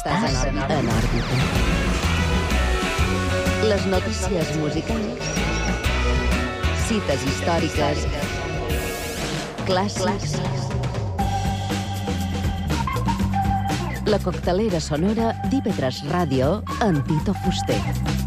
Estàs en òrbita. Les notícies musicals, cites històriques, clàssics, la coctelera sonora d'IV3 Ràdio amb Tito Fuster.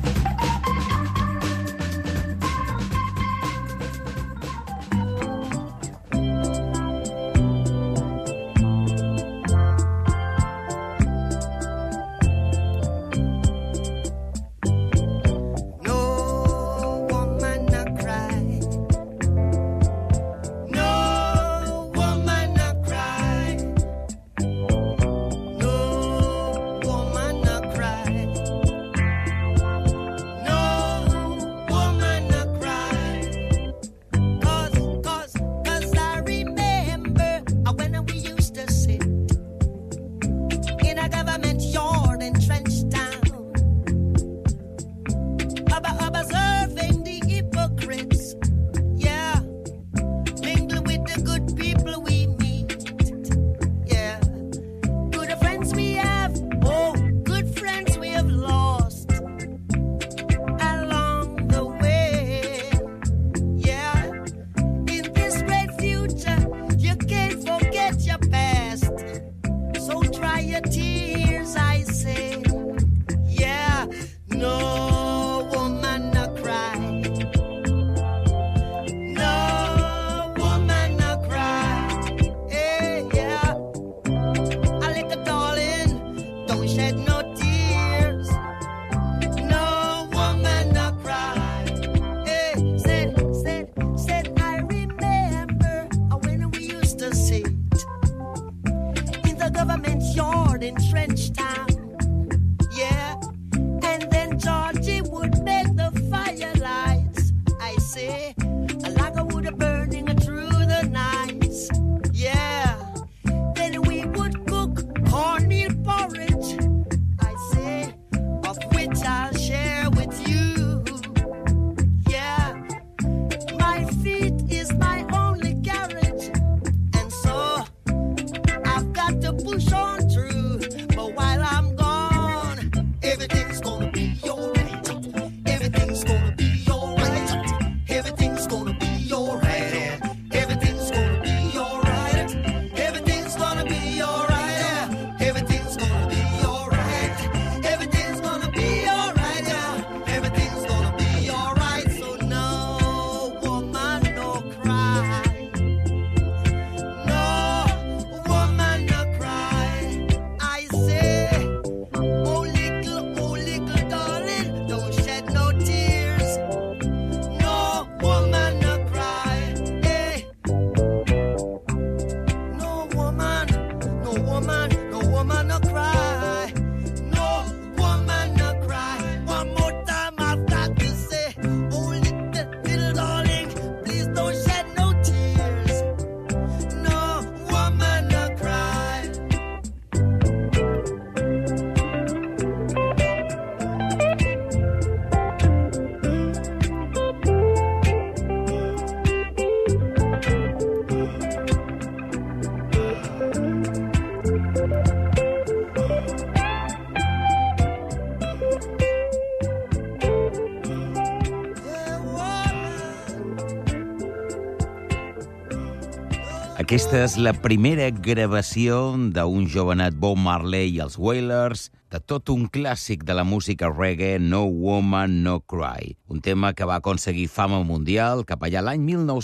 Aquesta és la primera gravació d'un jovenat Bob Marley i els Wailers de tot un clàssic de la música reggae, No Woman, No Cry, un tema que va aconseguir fama mundial cap allà l'any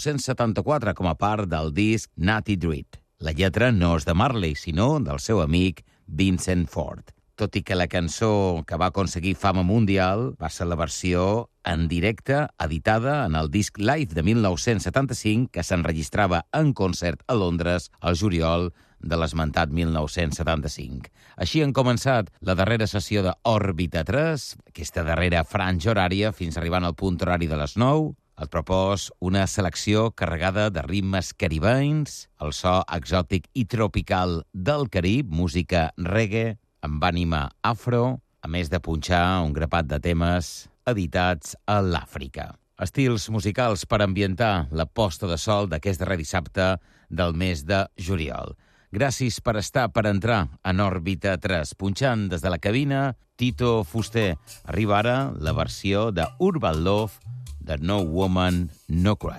1974 com a part del disc Natty Dread. La lletra no és de Marley, sinó del seu amic Vincent Ford. Tot i que la cançó que va aconseguir fama mundial va ser la versió en directe, editada en el disc Live de 1975, que s'enregistrava en concert a Londres al juliol de l'esmentat 1975. Així han començat la darrera sessió d'Òrbita 3, aquesta darrera franja horària, fins arribant al punt horari de les 9. Et propòs una selecció carregada de ritmes caribenys, el so exòtic i tropical del Carib, música reggae, amb ànima afro, a més de punxar un grapat de temes editats a l'Àfrica. Estils musicals per ambientar la posta de sol d'aquest darrer dissabte del mes de juliol. Gràcies per estar, per entrar en òrbita 3. Punxant des de la cabina, Tito Fuster. Arriba ara la versió de Urban Love de No Woman, No Cry.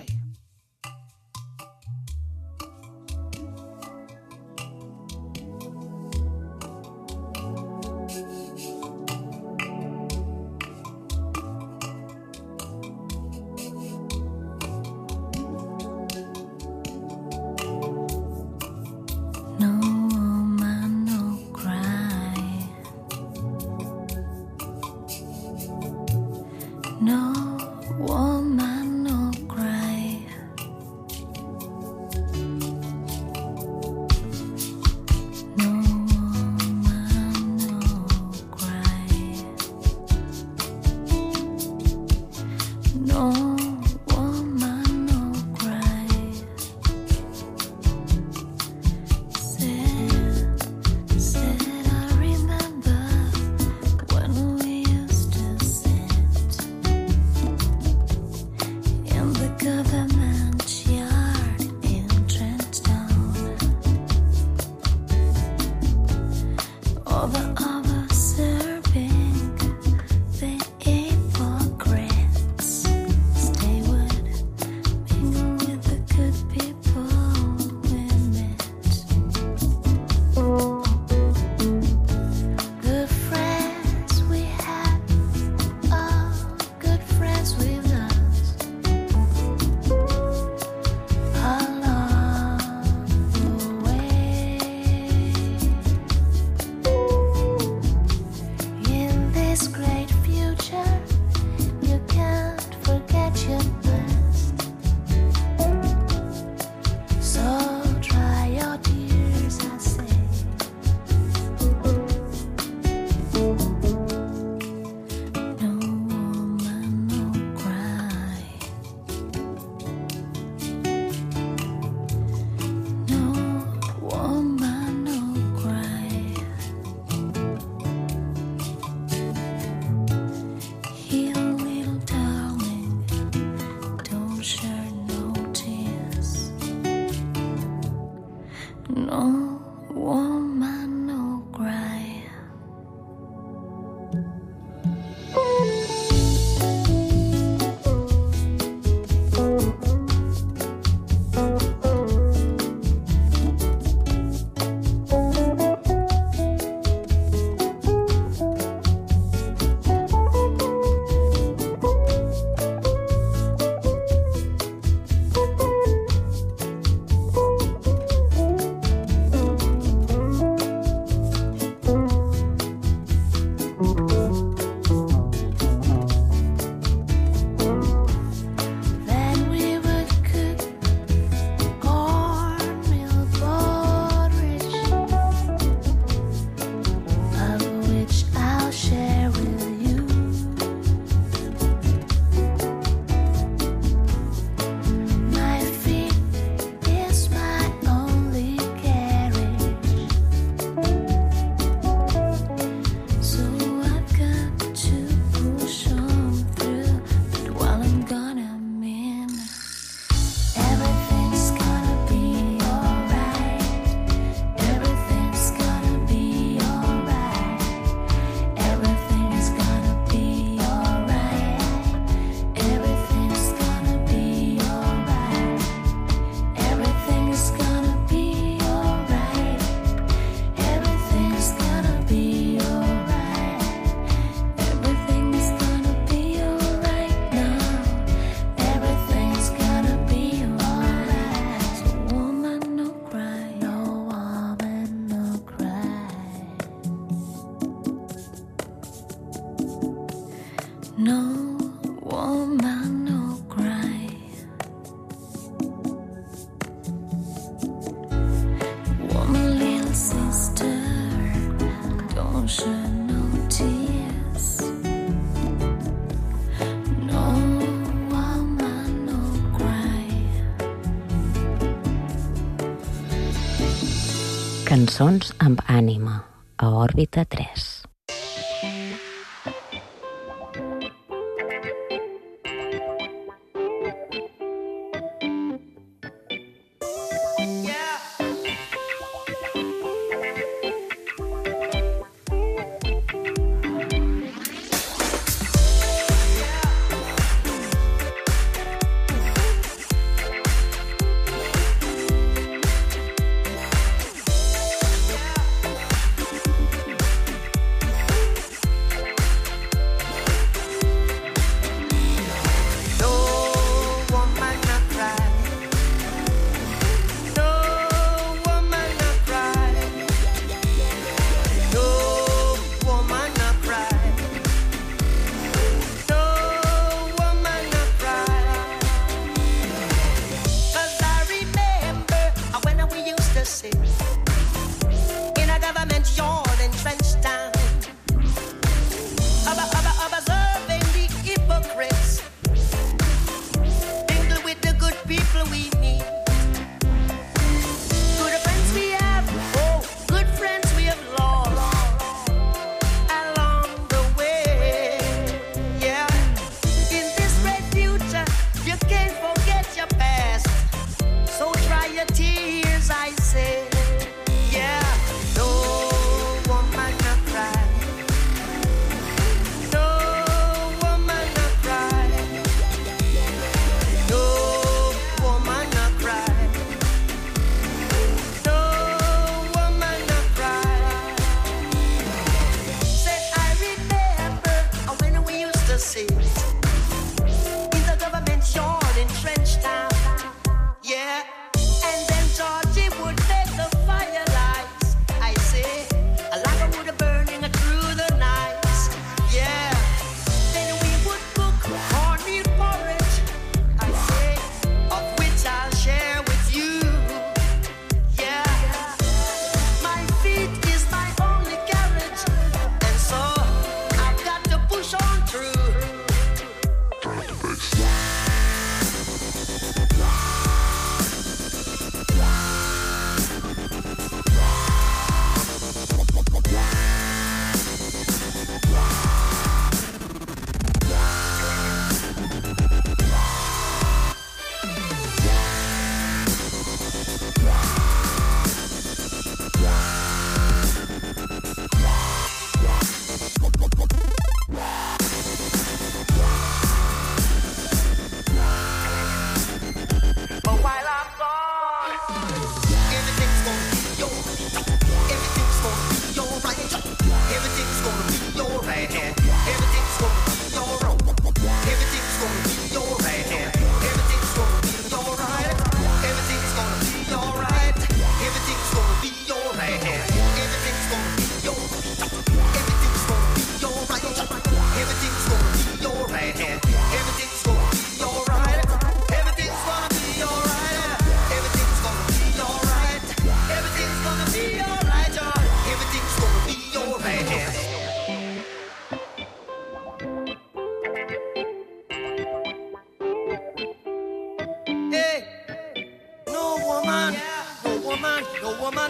Cançons amb ànima, a òrbita 3.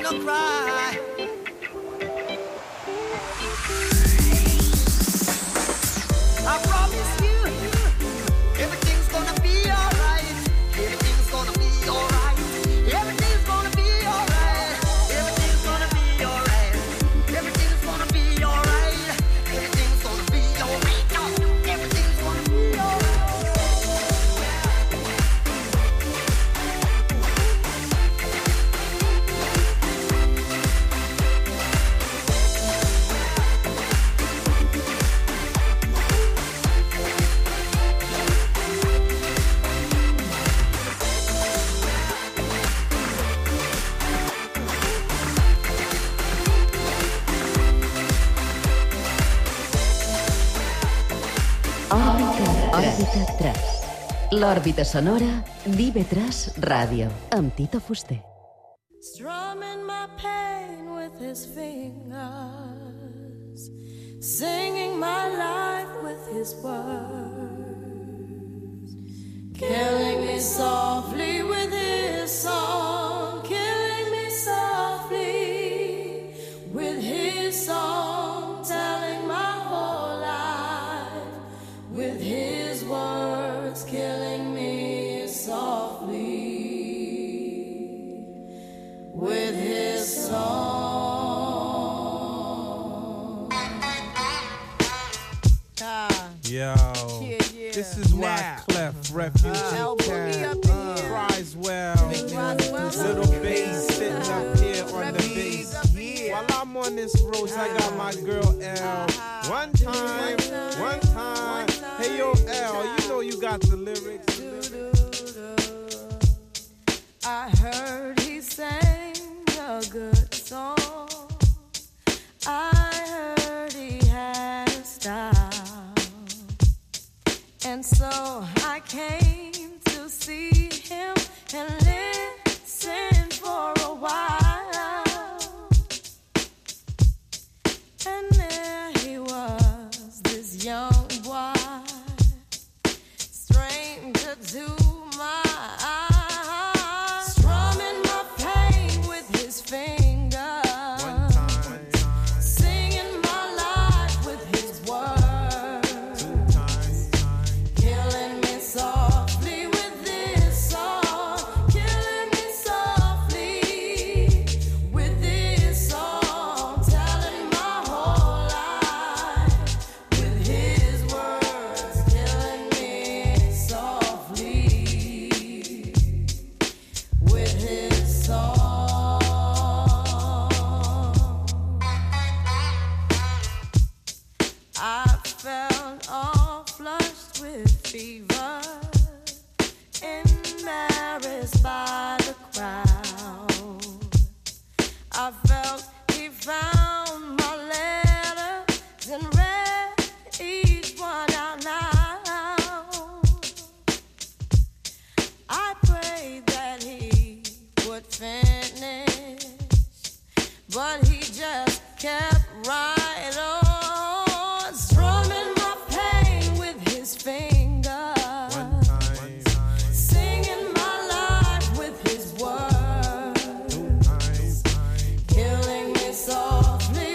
no cry. I promise you, everything's gonna be alright. Everything's gonna be alright. Everything's gonna be alright. Everything's gonna be alright. Everything's gonna be alright. Everything's gonna be alright. Everything's gonna be alright. Òrbita 3. L'òrbita sonora d'IV3 Ràdio, amb Tito Fuster. Strumming my pain with his fingers, singing my life with his words, killing me softly with his song, killing me softly with his song, telling my whole life with his words, killing me softly with his song. Yo, this is why Clef, Refugee Cat, Criswell, Little Bass sitting up here on the bass. While I'm on this road, I got my girl L. One time, hey yo L, you know you got the lyrics. I heard he sang a good song. I heard he had a style. And so I came to see him and listen for a while. And there he was, this young boy, stranger to my eyes, strumming my pain with his fingers, singing my life with his words, killing me softly with this song, killing me softly with this song, telling my whole life with his words, killing me softly with his song. I felt all flushed with fever, embarrassed by the crowd. I felt he found my letters and read each one out loud. I prayed that he would finish, but he just kept right on, strumming my pain with his fingers, singing my life with his words, killing me softly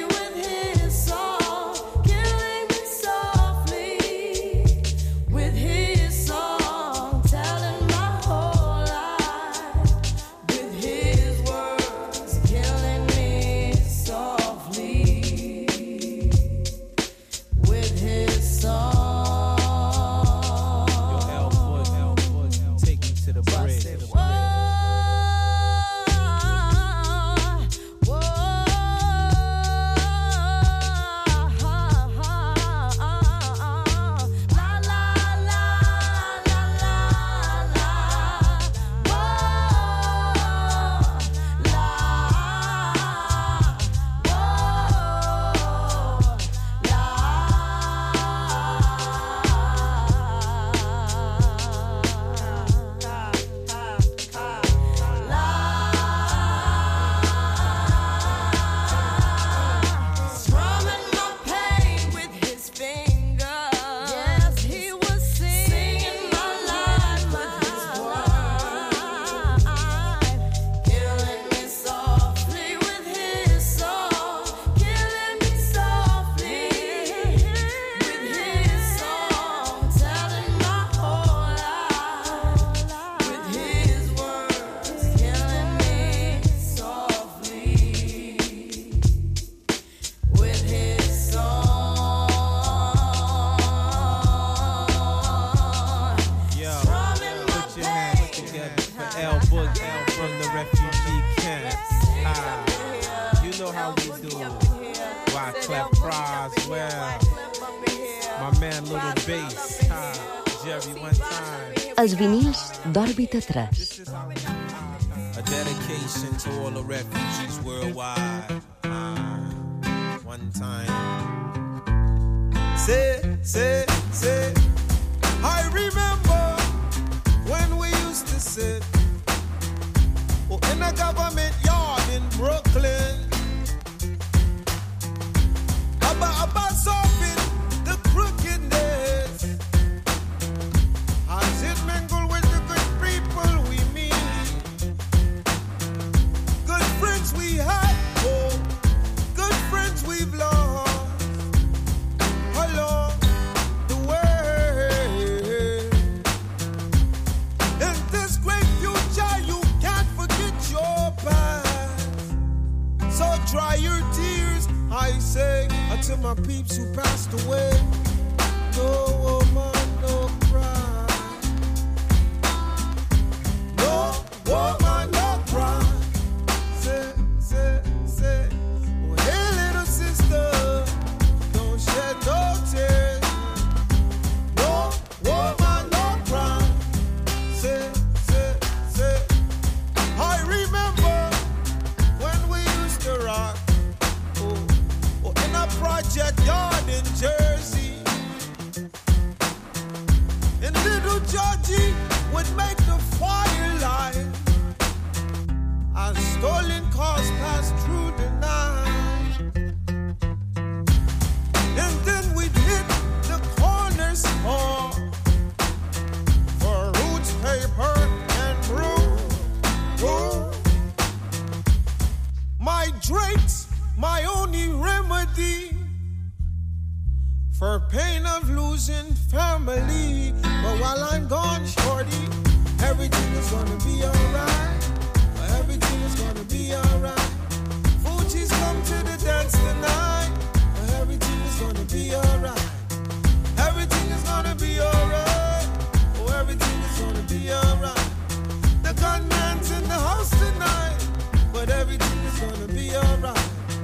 my man Little Bass. Jerry, one time. Els vinils d'Òrbita 3. A dedication to all the refugees worldwide. One time. Say. I remember when we used to sit in a government yard in Brooklyn. About solving the crookedness as it mingle with the good people we meet. Good friends we had, good friends we've lost along the way. In this great future, you can't forget your past. So dry your tears, I say, to my peeps who passed away. No woman, no cry. No woman, no cry. Say. Oh, hey, little sister, don't shed no tears. No woman, no cry. Say. I remember when we used to rock. Project Yard in Jersey, and little Georgie would make the fire light as stolen cars passed through the night. And then we'd hit the corner store for roots, paper, and brew. My drinks, my only remedy for pain of losing family. But while I'm gone, shorty, everything is gonna be alright. Everything is gonna be alright. Fuji's come to the dance tonight. Everything is gonna be alright. Everything is gonna be alright. Oh, everything is gonna be alright. The gunman's in the house tonight, but everything is gonna be alright.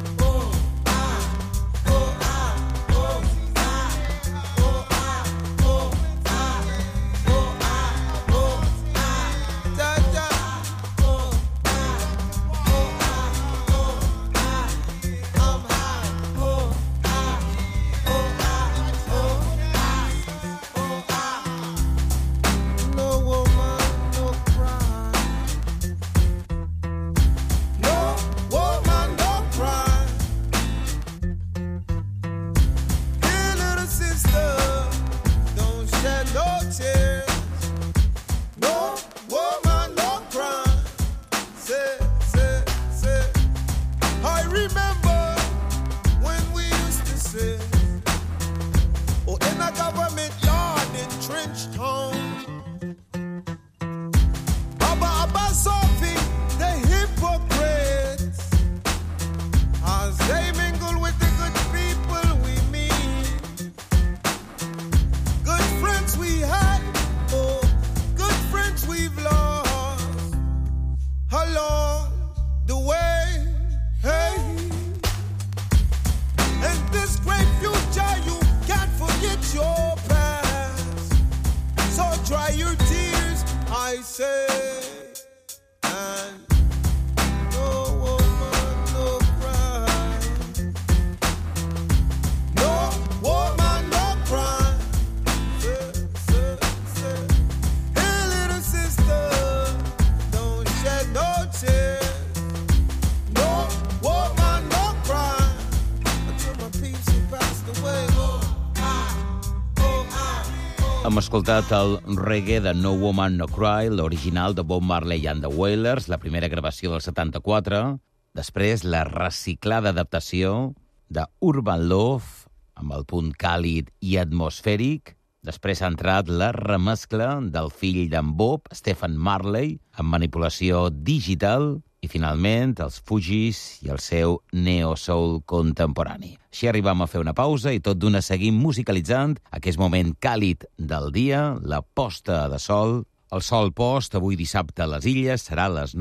Hem escoltat el reggae de No Woman No Cry, l'original de Bob Marley and the Wailers, la primera gravació del 74. Després, la reciclada adaptació de Urban Love, amb el punt càlid i atmosfèric. Després ha entrat la remescla del fill d'en Bob, Stephen Marley, amb manipulació digital. I, finalment, els Fugees i el seu neo-soul contemporani. Així arribam a fer una pausa i tot d'una seguim musicalitzant aquest moment càlid del dia, la posta de sol. El sol post, avui dissabte a les Illes, serà a les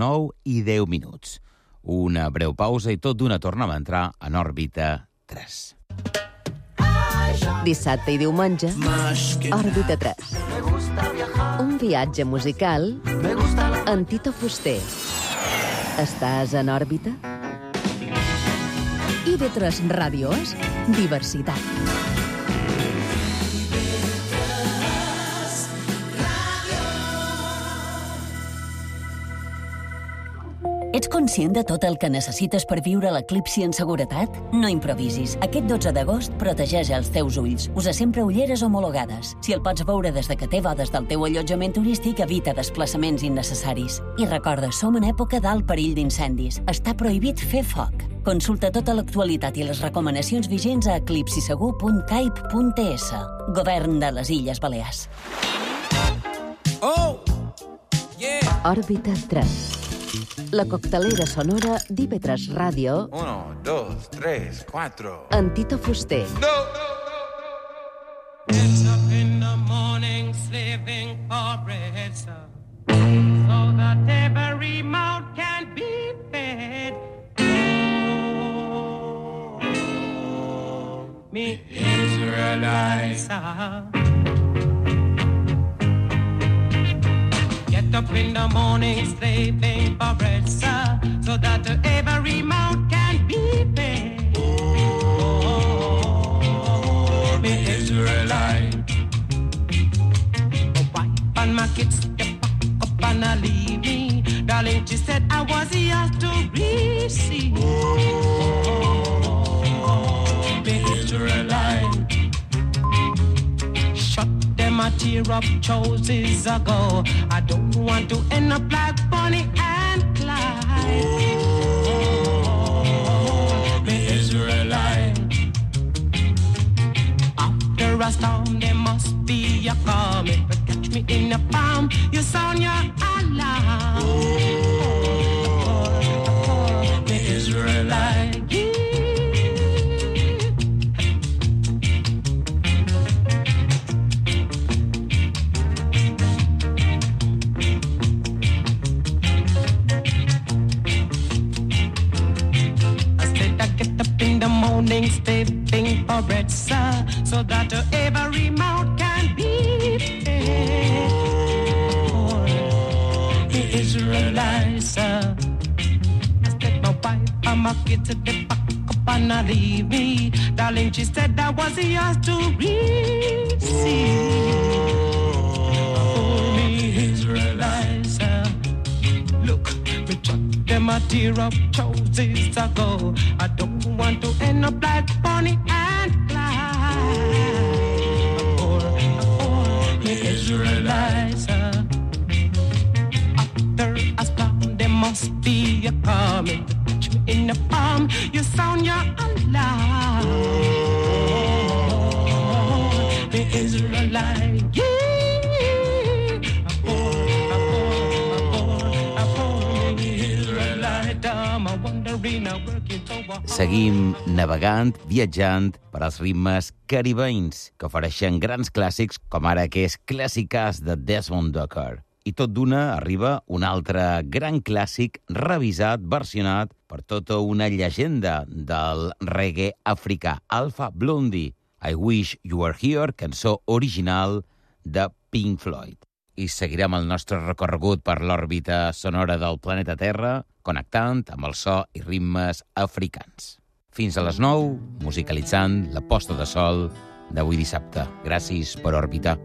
9:10. Una breu pausa i tot d'una tornem a entrar en òrbita 3. Dissabte i diumenge, Òrbita 3. Un viatge musical amb Tito Fuster. Estàs en òrbita? IB3 Ràdio és diversitat. Ets conscient de tot el que necessites per viure l'eclipsi en seguretat? No improvisis. Aquest 12 d'agost protegeix els teus ulls. Usa sempre ulleres homologades. Si el pots veure des de que té bodes del teu allotjament turístic, evita desplaçaments innecessaris. I recorda, som en època d'alt perill d'incendis. Està prohibit fer foc. Consulta tota l'actualitat i les recomanacions vigents a eclipsisegur.caip.es. Govern de les Illes Balears. Òrbita 3. La coctelera sonora d'IB3 Ràdio 1, 2, 3, 4. amb Tito Fuster. Get up in the morning, slaving for bread, sir, so that every mouth can be fed. Oh, me Israelites, get up in the morning, slaving for bread, sir, so that every mouth can be fed. Oh, me Israelite. My wife and my kids, they pack up and I leave me. Darling, she said I was yours to receive. Oh, me Israelite. Shut them a tear up choices ago. I don't want to end up like Bonnie and Clyde. Oh, me Israelite. After a storm, there must be a calm. If you catch me in the palm, you sound your alarm. Oh, me Israelite. Stepping for bread, sir, so that every mouth can be fed. Oh, the Israelites, sir. I said my wife and my kids at the back up and I leave me. Darling, she said that was yours to receive. Oh, me Israelites, sir. Look, me chuck them a tear up choices ago. I don't want to end up like Bonnie and Clyde. Oh, me Israelites. After a storm, there must be a calm. If you catch me in the palm, you sound your alarm. Oh, me Israelites. Seguim navegant, viatjant per als ritmes caribenys que ofereixen grans clàssics com ara aquest clàssicàs de Desmond Docker. I tot d'una arriba un altre gran clàssic revisat, versionat per tota una llegenda del reggae africà, Alpha Blondy. I Wish You Were Here, cançó original de Pink Floyd. I seguirem el nostre recorregut per l'òrbita sonora del planeta Terra, connectant amb el so i ritmes africans. Fins a les 9, musicalitzant la posta de sol d'avui dissabte. Gràcies per orbitar.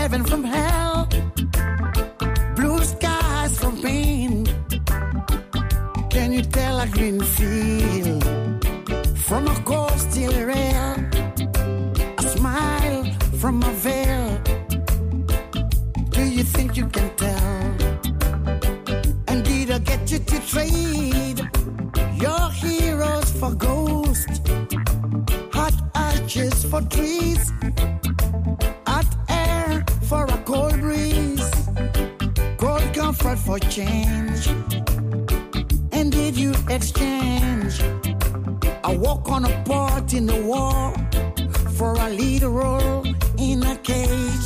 heaven from hell, blue skies from pain. Can you tell a green field from a coastal rail? A smile from a veil. Do you think you can tell? And did I get you to trade your heroes for ghosts, hot arches for trees, hot air for a cold breeze, cold comfort for change? And did you exchange a walk on a part in the war for a lead role in a cage?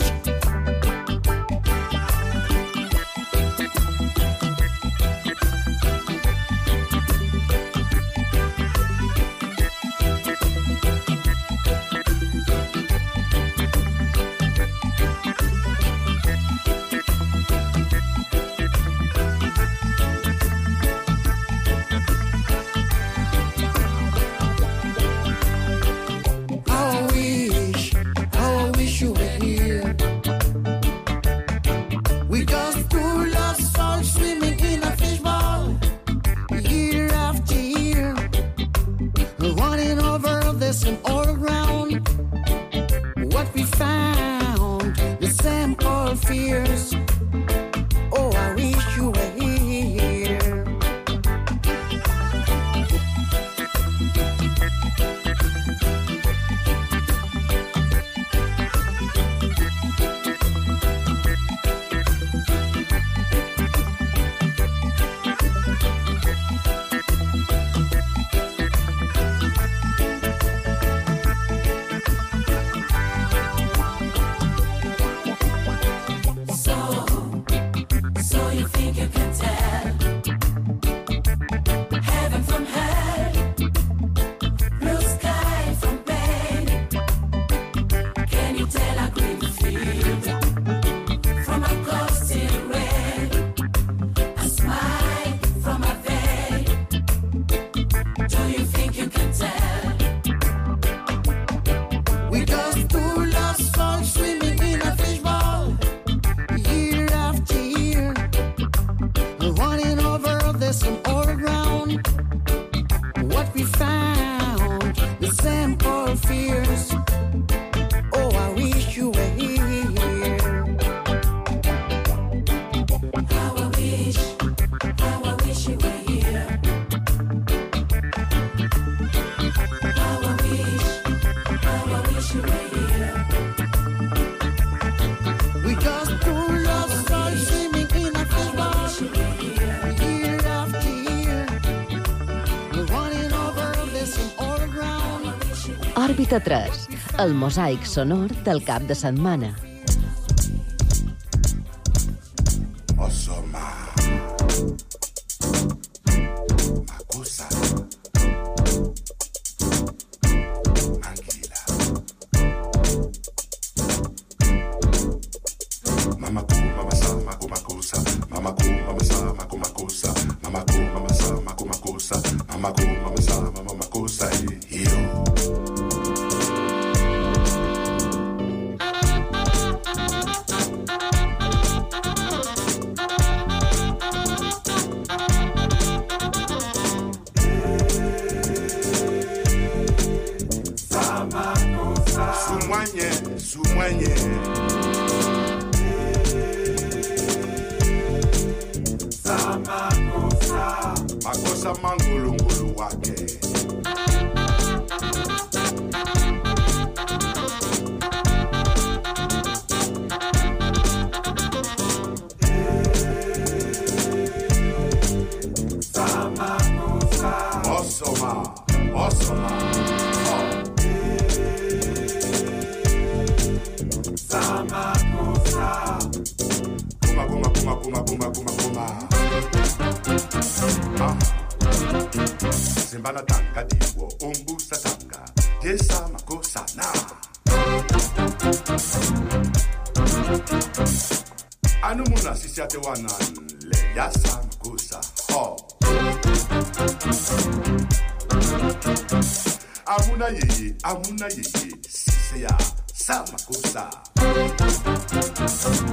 Òrbita 3, el mosaic sonor del cap de setmana. Amuna yeye, sisea, samakosa.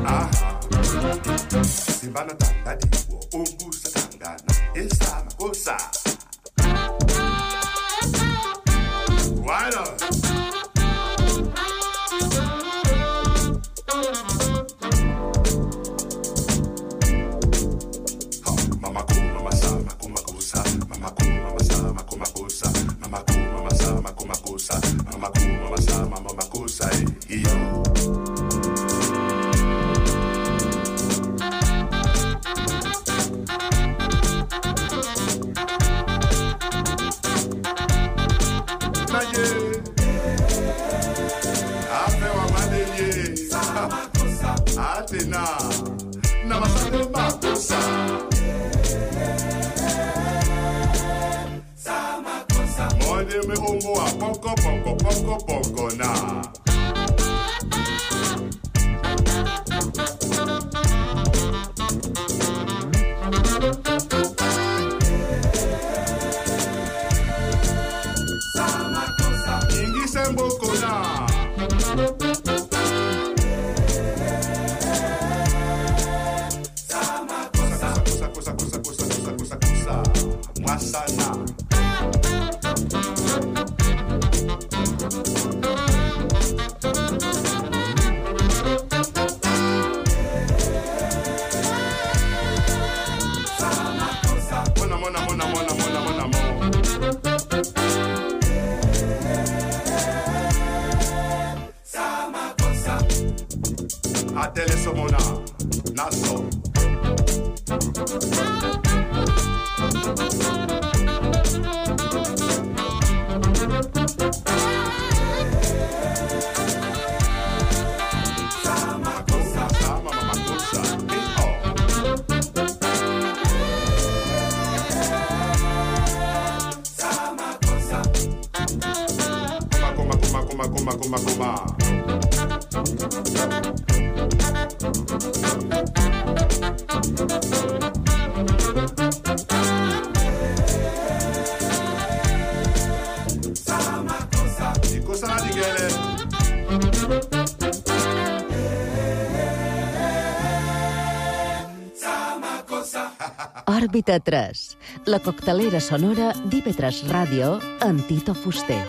Òrbita 3, la coctelera sonora d'IV3 Ràdio amb Tito Fuster.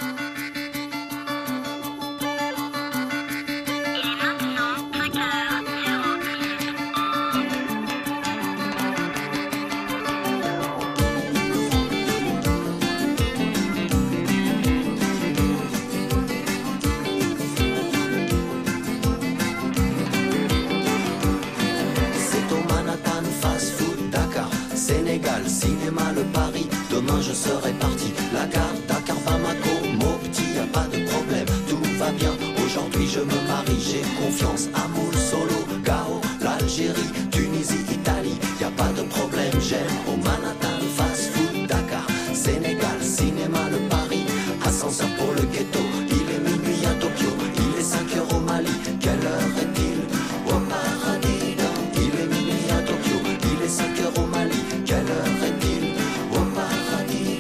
Cinéma, le Paris, demain je serai parti. La gare, Dakar, Bamako, Mopti, y a pas de problème, tout va bien. Aujourd'hui je me marie, j'ai confiance. Amour, Solo, Gao, l'Algérie, Tunisie, Italie, y a pas de problème. J'aime au Manhattan, fast food, Dakar, Sénégal, cinéma, le Paris, ascenseur pour le ghetto. Il est minuit à Tokyo, il est 5 heures au Mali. Quelle heure est-il au paradis? Il est minuit à Tokyo, il est 5 heures au Mali. Quelle heure est-il au paradis?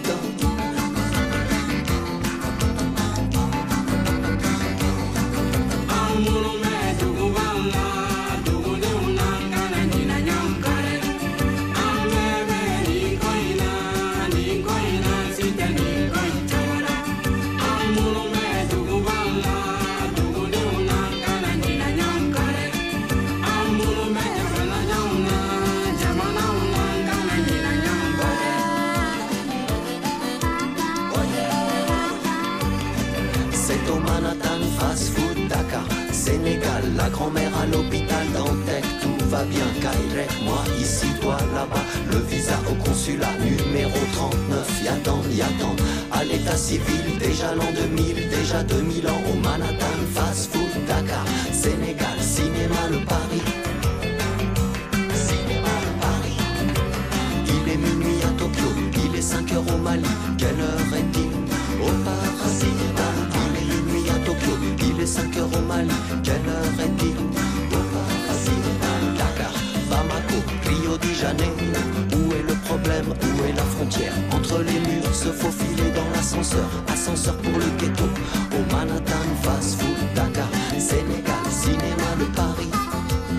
C'est au Manhattan, fast food, Dakar, Sénégal, la grand-mère à l'hôpital Dantec, tout va bien, Kairek, moi ici, toi là-bas, le visa au consulat, numéro 39, y'attend, à l'état civil, déjà l'an 2000, déjà 2000 ans, au Manhattan, fast food, Dakar, Sénégal, cinéma, le Paris, cinéma, le Paris, il est minuit à Tokyo, il est 5 heures au Mali, quelle heure est-il au paradis? Il est 5 heures au Mali, quelle heure est-il au paradis? Dakar, Bamako, Rio de Janeiro, où est le problème, où est la frontière? Entre les murs, se faufiler dans l'ascenseur, ascenseur pour le ghetto. Au Manhattan, fast food, Dakar, Sénégal, cinéma, le Paris.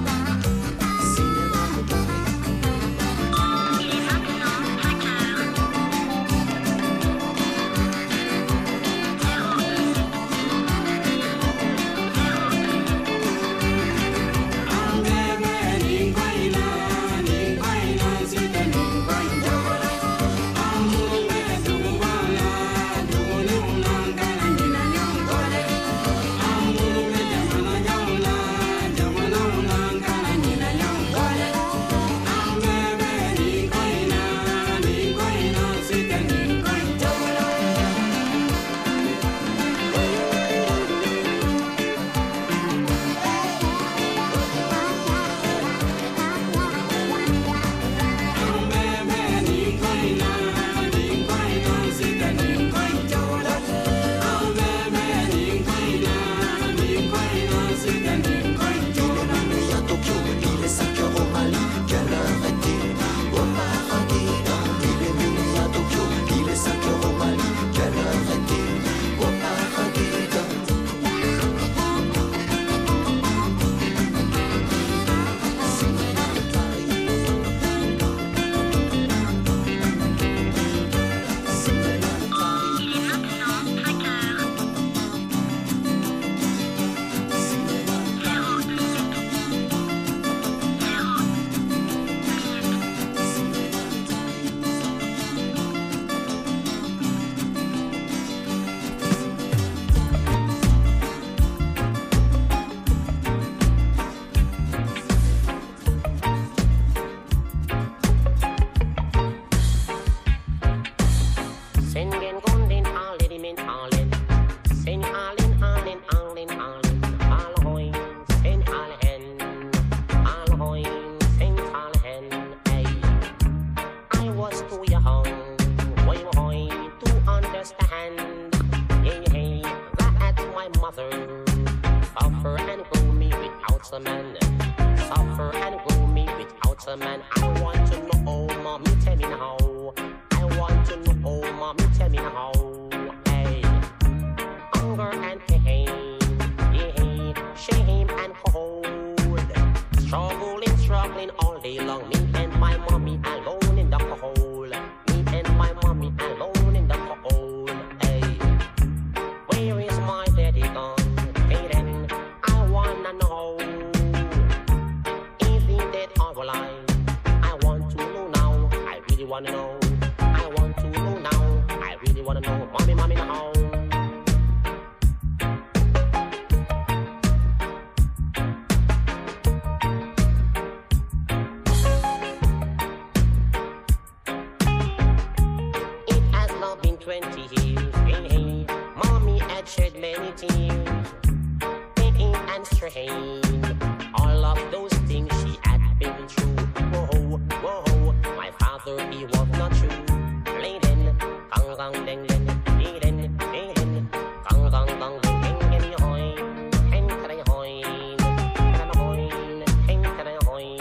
man. Suffer and grow me without a man. I want to know, oh, mommy, tell me now. I want to know, oh, mommy, tell me now. Hey, hunger and pain, yeah, shame and cold. Struggling all day long. Me and my mommy alone in the cold. Me and my mommy alone in the cold. Hey, where is my daddy gone? Hey then, I wanna know. Is he dead or alive? I want to know now. I really wanna know. I want to know now. I really wanna know. Mommy, mommy, now. It has now been 20 years. Hey, hey. Mommy had shed many tears. Pain and strain. All of those things she had been through. Whoa, whoa. My father, he was not true. Laden, gang, gang, ding, ding. Laden, laden. Gang, gang, gang, ding, ding, ding, hoin. Hen, can I hoin? Can I hoin? Hen, can I hoin?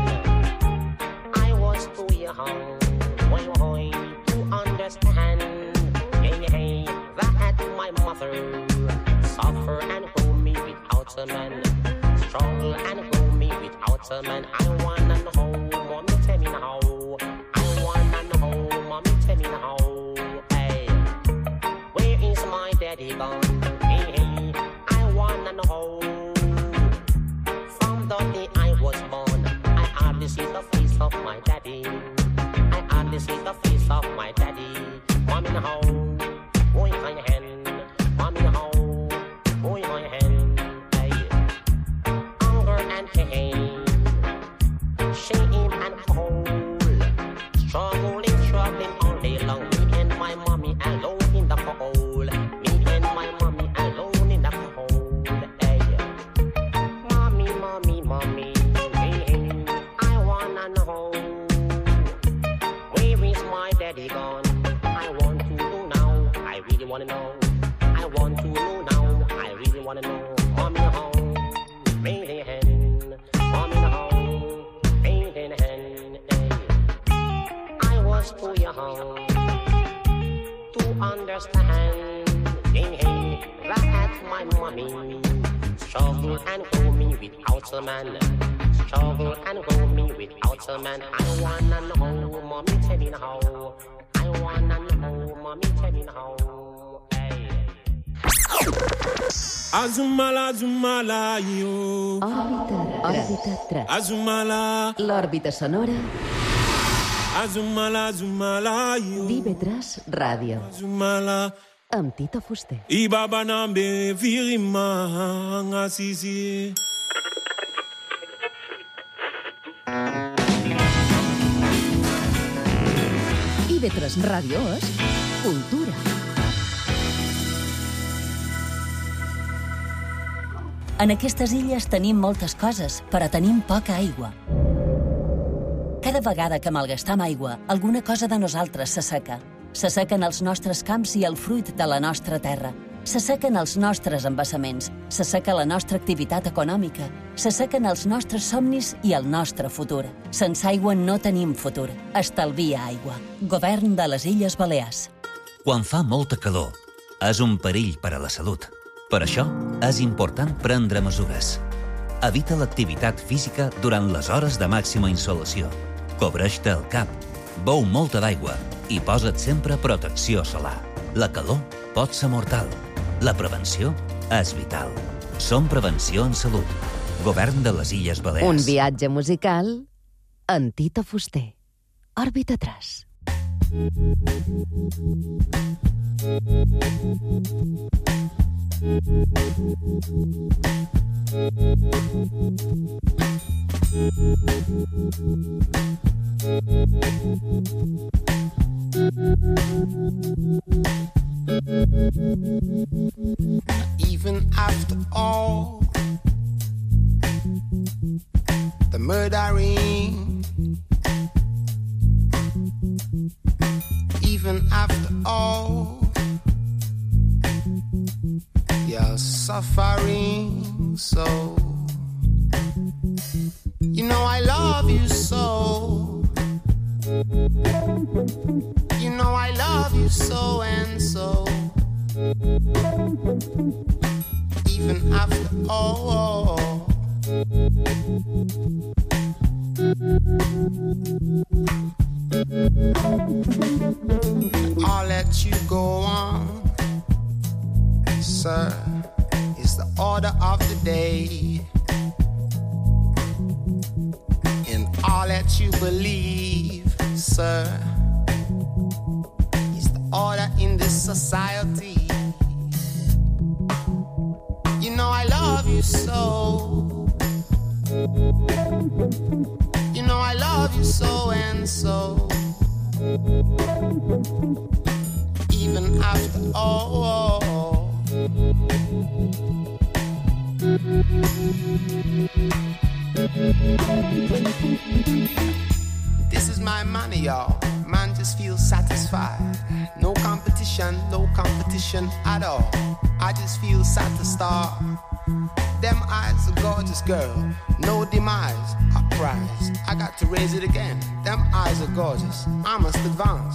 I was too young. Hoin, hoin. To understand. Hey, hey. That my mother suffer and grow me without a man. Struggle and grow me without a man. I wanna know, mommy, tell me now. I wanna know, mommy, tell me now. Hey, where is my daddy gone? Hey, hey, I wanna know. From the day I was born, I hardly see the face of my daddy. I hardly see the face of my daddy. Mommy, now, boy, my hand. Mommy, now, boy, my hand. Hey, hunger and pain, shame and cold. Struggling all day long. Me and my mommy alone in the cold. Me and my mommy alone in the cold. Hey, mommy, mommy, mommy. Hey, hey, I wanna know. Where is my daddy gone? I want to know now. I really wanna know. I want to know now. I really wanna know. Mommy, home, made in hand. Mommy, home, made in hand. I was too young to understand. Hey, hey, that my mommy struggle and grow me without a man. Struggle and grow me without a man. I wanna know, mommy, tell me now. I wanna know, mommy, tell me now. Hey. Azumala, Azumala, yo. Òrbita 3. Azumala. L'òrbita sonora Azumala, Azumala, yo. d'IV3 Ràdio. Azumala. Amb Tito Fuster. Ibaba nambe virima ngasisi. IV3 Ràdio és cultura. En aquestes illes tenim moltes coses, però tenim poca aigua. Cada vegada que malgastam aigua, alguna cosa de nosaltres s'asseca. S'assequen els nostres camps i el fruit de la nostra terra. S'assequen els nostres embassaments, s'asseca la nostra activitat econòmica, s'assequen els nostres somnis i el nostre futur. Sense aigua no tenim futur. Estalvia aigua. Govern de les Illes Balears. Quan fa molta calor, és un perill per a la salut. Per això, és important prendre mesures. Evita l'activitat física durant les hores de màxima insolació. Cobreix-te el cap, beu molta d'aigua i posa't sempre protecció solar. La calor pot ser mortal. La prevenció és vital. Som Prevenció en Salut. Govern de les Illes Balears. Un viatge musical amb Tito Fuster. Òrbita 3. Even after all the murdering, even after all your suffering, so You know I love you so. You know I love you so and so. Even after all. I'll let you go on, sir. It's the order of the day. And I'll let you believe, sir, it's the order in this society. You know I love you so. You know I love you so and so. Even after all. This is my money, y'all. Man just feels satisfied. No competition at all. I just feel satisfied. Them eyes, a gorgeous girl. No demise, a prize. I got to raise it again. Them eyes are gorgeous. I must advance.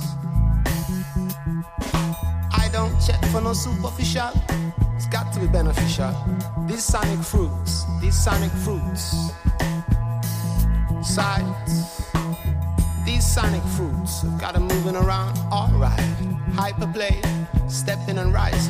I don't check for no superficial. It's got to be beneficial. These sonic fruits. Sights. These sonic fruits have got 'em moving around alright. Hyperplay, stepping and rising.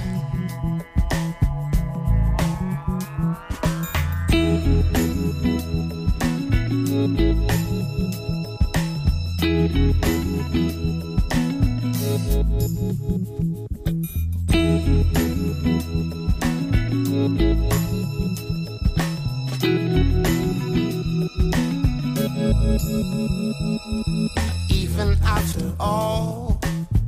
Even after all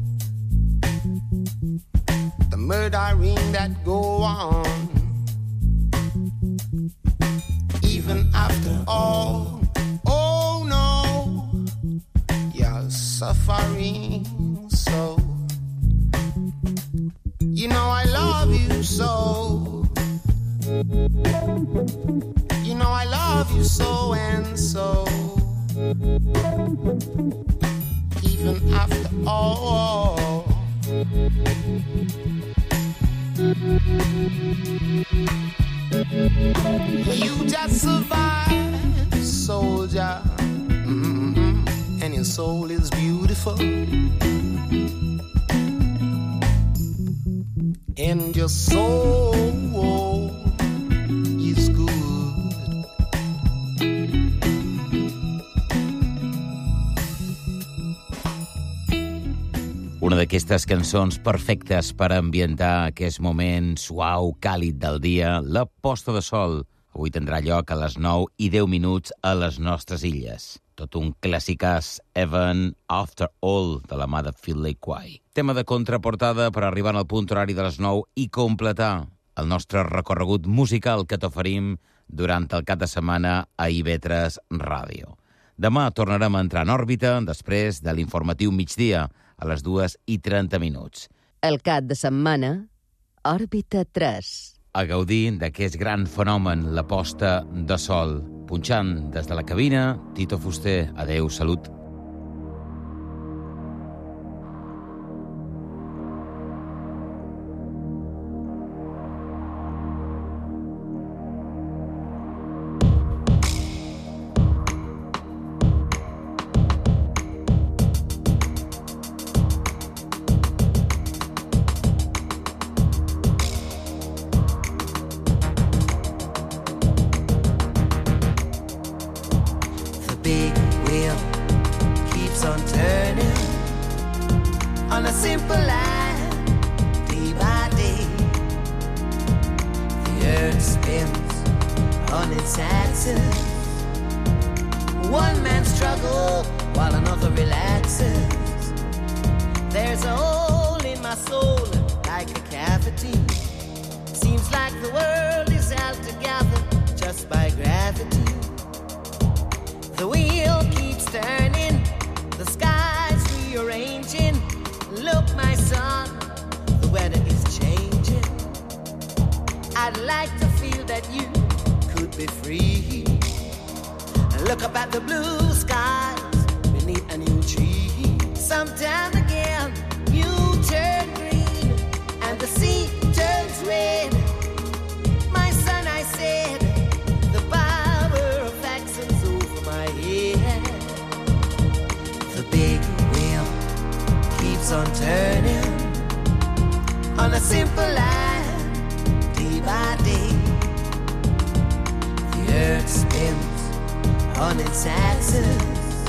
the murdering that go on, even after all, oh no, you're suffering so. You know I love you so. You know I love you so and so. Even after all. You just survived, soldier. And your soul is beautiful. And your soul is good. Una d'aquestes cançons perfectes per ambientar aquest moment suau, càlid del dia, la posta de sol. Avui tindrà lloc a les 9:10 a les nostres illes. Tot un clàssicàs, Even After All, de la mà de Phil Lacquai. Tema de contraportada per arribar al punt horari de les 9 i completar el nostre recorregut musical que t'oferim durant el cap de setmana a IB3 Ràdio. Demà tornarem a entrar en òrbita després de l'informatiu migdia a les 2:30. El cap de setmana, Òrbita 3. A gaudir d'aquest gran fenomen, la posta de sol. Punxant des de la cabina, Tito Fuster. Adeu, salut. Look up at the blue skies beneath a new tree. Sometime again, you turn green and the sea turns red. My son, I said, the power of action's over my head. The big wheel keeps on turning on a simple line, day by day. The earth spins on its axis.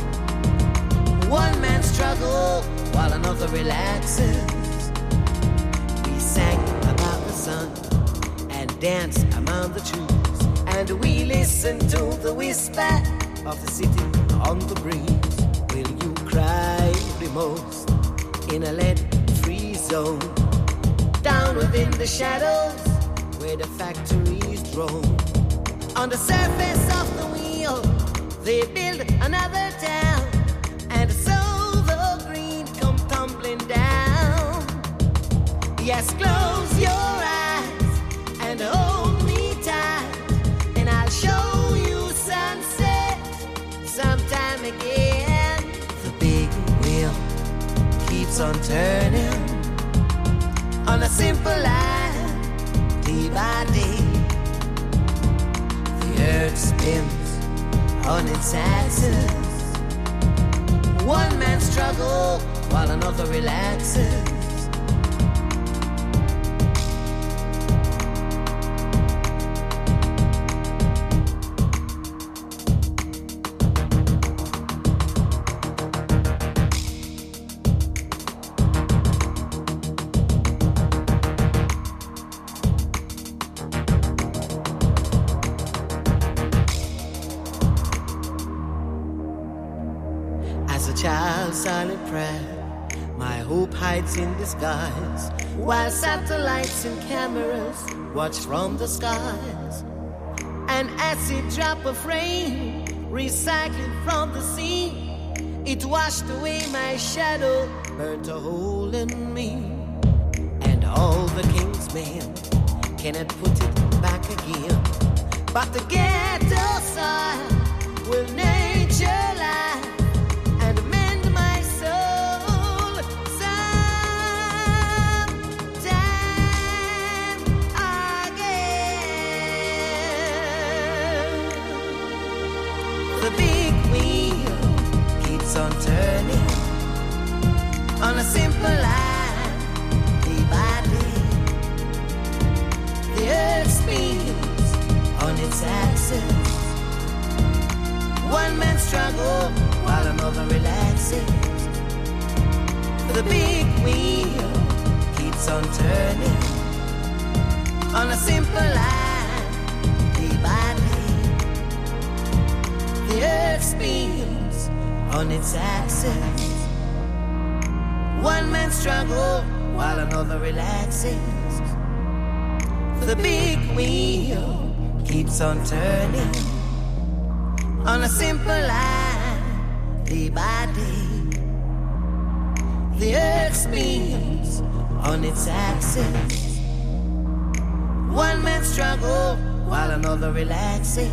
One man struggles while another relaxes. We sang about the sun and danced among the trees, and we listened to the whisper of the city on the breeze. Will you cry the most in a lead-free zone? Down within the shadows where the factories roam. On the surface of the wheel they build another town, and so the green come tumbling down. Yes, close your eyes and hold me tight, and I'll show you sunset sometime again. The big wheel keeps on turning on a simple line, day by day. The earth spins on its axis. One man struggles while another relaxes. Silent prayer, my hope hides in disguise, while satellites and cameras watch from the skies. An acid drop of rain recycled from the sea, it washed away my shadow, burnt a hole in me. And all the king's men cannot put it back again, but the ghetto soil will nature lie and mend my soul sometime again. The big wheel keeps on turning on a simple line, day by day. The earth spins on its axis. One man struggles while another relaxes. The big wheel keeps on turning on a simple line, day by day. The earth spins on its axis. One man struggles while another relaxes. The big wheel keeps on turning on a simple line, day by day. The earth spins on its axis. One man struggles while another relaxes.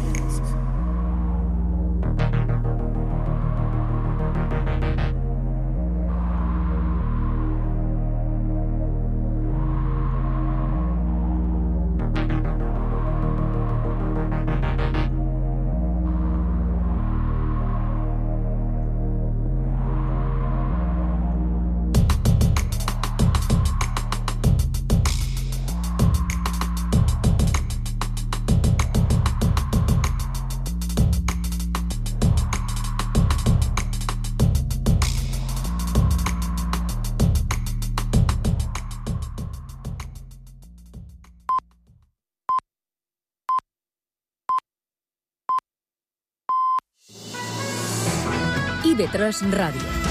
IB3 Ràdio.